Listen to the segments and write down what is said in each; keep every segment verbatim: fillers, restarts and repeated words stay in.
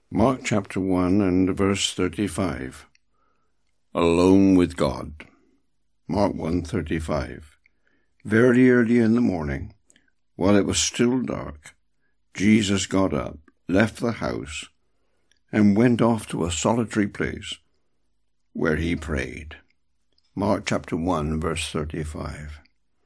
Mark chapter one and verse thirty-five. Alone with God. Mark one thirty-five. Very early in the morning, while it was still dark, Jesus got up, left the house, and went off to a solitary place, where he prayed. Mark chapter one, verse thirty-five.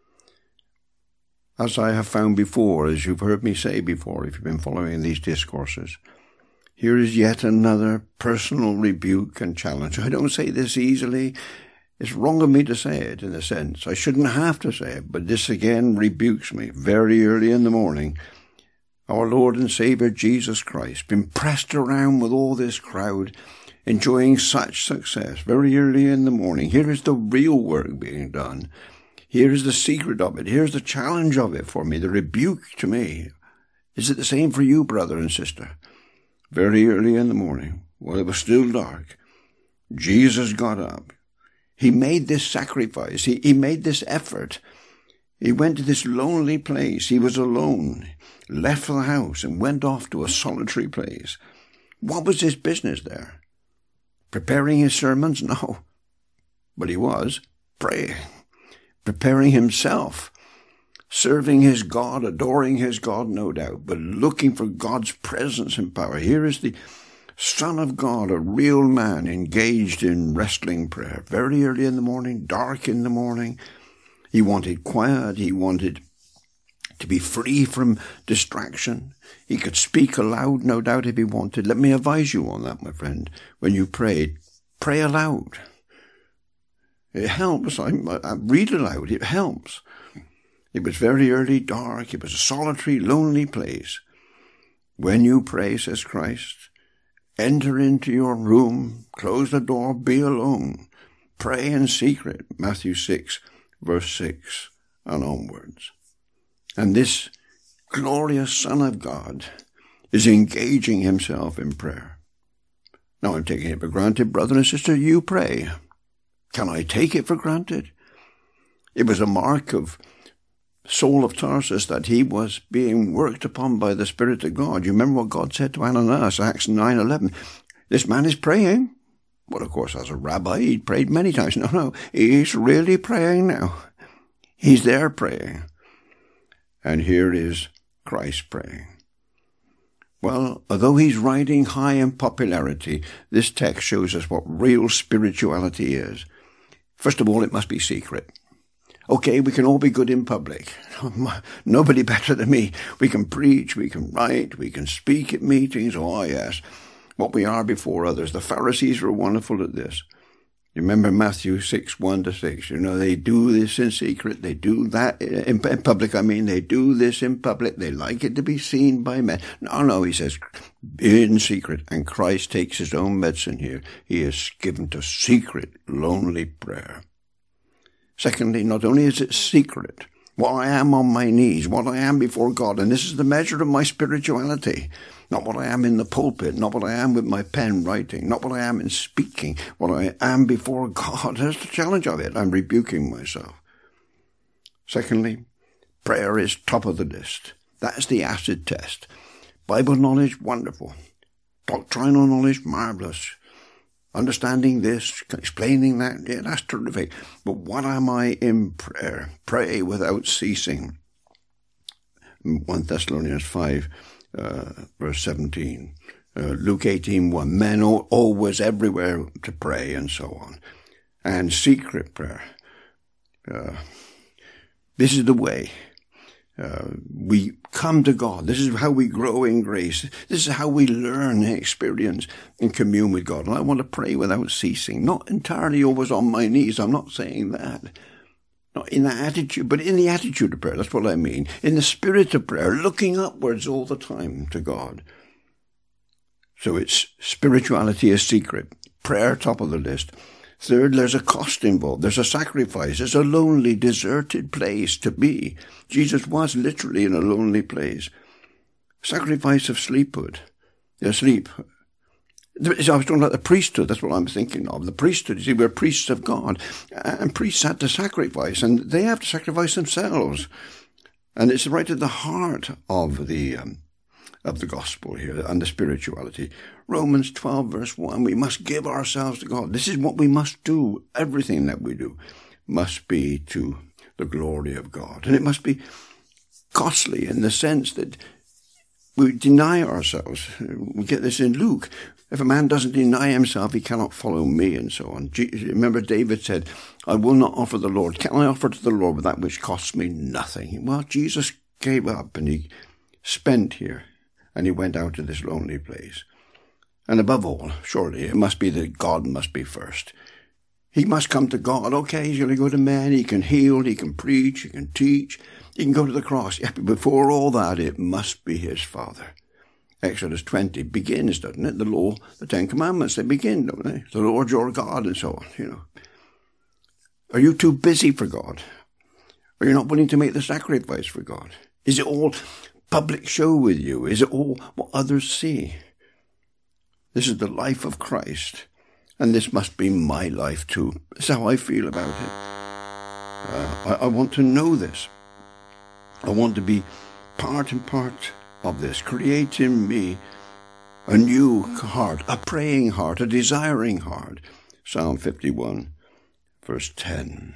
As I have found before, as you've heard me say before, if you've been following these discourses, here is yet another personal rebuke and challenge. I don't say this easily. It's wrong of me to say it, in a sense. I shouldn't have to say it, but this again rebukes me. Very early in the morning, our Lord and Saviour Jesus Christ, been pressed around with all this crowd, enjoying such success, very early in the morning. Here is the real work being done. Here is the secret of it. Here's the challenge of it for me, the rebuke to me. Is it the same for you, brother and sister? Very early in the morning, while it was still dark, Jesus got up. He made this sacrifice. He, he made this effort. He went to this lonely place. He was alone, left the house and went off to a solitary place. What was his business there? Preparing his sermons? No. But he was praying, preparing himself, serving his God, adoring his God, no doubt, but looking for God's presence and power. Here is the Son of God, a real man, engaged in wrestling prayer. Very early in the morning, dark in the morning. He wanted quiet. He wanted to be free from distraction. He could speak aloud, no doubt, if he wanted. Let me advise you on that, my friend. When you pray, pray aloud. It helps. I, I read aloud. It helps. It was very early, dark. It was a solitary, lonely place. When you pray, says Christ, enter into your room, close the door, be alone. Pray in secret, Matthew six, verse six, and onwards. And this glorious Son of God is engaging himself in prayer. Now, I'm taking it for granted, brother and sister, you pray. Can I take it for granted? It was a mark of Saul of Tarsus that he was being worked upon by the Spirit of God. You remember what God said to Ananias, Acts nine eleven. This man is praying. Well, of course, as a rabbi, he'd prayed many times. No, no, he's really praying now. He's there praying. And here is Christ praying. Well, although he's riding high in popularity, this text shows us what real spirituality is. First of all, it must be secret. Okay, we can all be good in public. Nobody better than me. We can preach, we can write, we can speak at meetings. Oh, yes, what we are before others. The Pharisees were wonderful at this. You remember Matthew six, one to six. You know, they do this in secret. They do that in, in public. I mean, they do this in public. They like it to be seen by men. No, no, he says, in secret. And Christ takes his own medicine here. He is given to secret, lonely prayer. Secondly, not only is it secret, what I am on my knees, what I am before God, and this is the measure of my spirituality, not what I am in the pulpit, not what I am with my pen writing, not what I am in speaking, what I am before God. That's the challenge of it. I'm rebuking myself. Secondly, prayer is top of the list. That's the acid test. Bible knowledge, wonderful. Doctrinal knowledge, marvelous. Understanding this, explaining that, yeah, that's terrific. But what am I in prayer? Pray without ceasing. First Thessalonians five, uh, verse seventeen. Uh, Luke eighteen, one. Men always, everywhere to pray, and so on. And secret prayer. Uh, this is the way. Uh, we come to God. This is how we grow in grace. This is how we learn and experience and commune with God. And I want to pray without ceasing. Not entirely always on my knees. I'm not saying that. Not in that attitude, but in the attitude of prayer. That's what I mean. In the spirit of prayer, looking upwards all the time to God. So it's spirituality is secret. Prayer top of the list. Third, there's a cost involved. There's a sacrifice. It's a lonely, deserted place to be. Jesus was literally in a lonely place. Sacrifice of sleephood. Yeah, sleep. I was talking about the priesthood. That's what I'm thinking of. The priesthood. You see, we're priests of God. And priests had to sacrifice. And they have to sacrifice themselves. And it's right at the heart of the um, of the gospel here and the spirituality. Romans twelve verse one, we must give ourselves to God. This is what we must do. Everything that we do must be to the glory of God. And it must be costly in the sense that we deny ourselves. We get this in Luke. If a man doesn't deny himself, he cannot follow me, and so on. Remember, David said, I will not offer the Lord. Can I offer to the Lord that which costs me nothing? Well, Jesus gave up and he spent here, and he went out to this lonely place. And above all, surely, it must be that God must be first. He must come to God. Okay, he's going to go to men. He can heal, he can preach, he can teach, he can go to the cross. Yeah, but before all that, it must be his Father. Exodus twenty begins, doesn't it? The law, the Ten Commandments, they begin, don't they? The Lord your God, and so on, you know. Are you too busy for God? Are you not willing to make the sacrifice for God? Is it all public show with you? Is it all what others see? This is the life of Christ, and this must be my life too. That's how I feel about it. Uh, I, I want to know this. I want to be part and part of this. Create in me a new heart, a praying heart, a desiring heart. Psalm fifty-one, verse ten.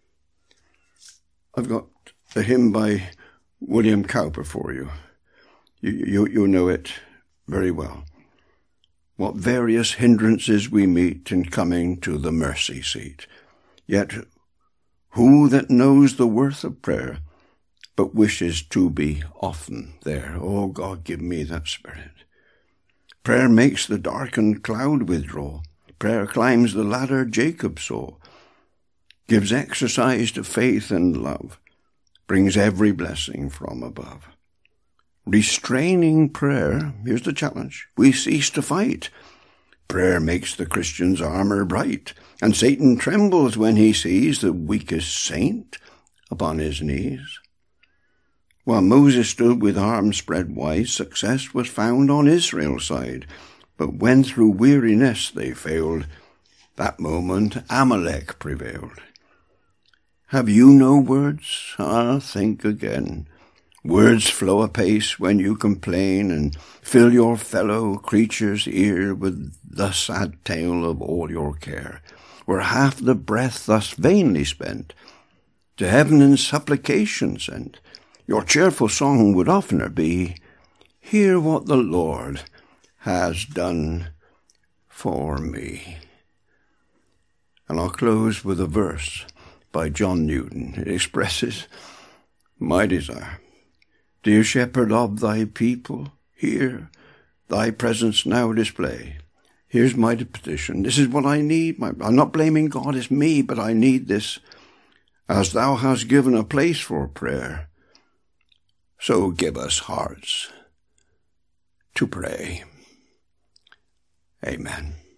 I've got a hymn by William Cowper for you. You, you, you know it very well. What various hindrances we meet in coming to the mercy seat. Yet who that knows the worth of prayer but wishes to be often there? Oh, God, give me that spirit. Prayer makes the darkened cloud withdraw. Prayer climbs the ladder Jacob saw, gives exercise to faith and love, brings every blessing from above. Restraining prayer, here's the challenge, we cease to fight. Prayer makes the Christian's armor bright, and Satan trembles when he sees the weakest saint upon his knees. While Moses stood with arms spread wide, success was found on Israel's side. But when through weariness they failed, that moment Amalek prevailed. Have you no words? Ah, think again. Words flow apace when you complain and fill your fellow creature's ear with the sad tale of all your care. Were half the breath thus vainly spent, to heaven in supplication sent, your cheerful song would oftener be, hear what the Lord has done for me. And I'll close with a verse by John Newton. It expresses my desire. Dear shepherd of thy people, hear thy presence now display. Here's my petition. This is what I need. My, I'm not blaming God, it's me, but I need this. As thou hast given a place for prayer, so give us hearts to pray. Amen.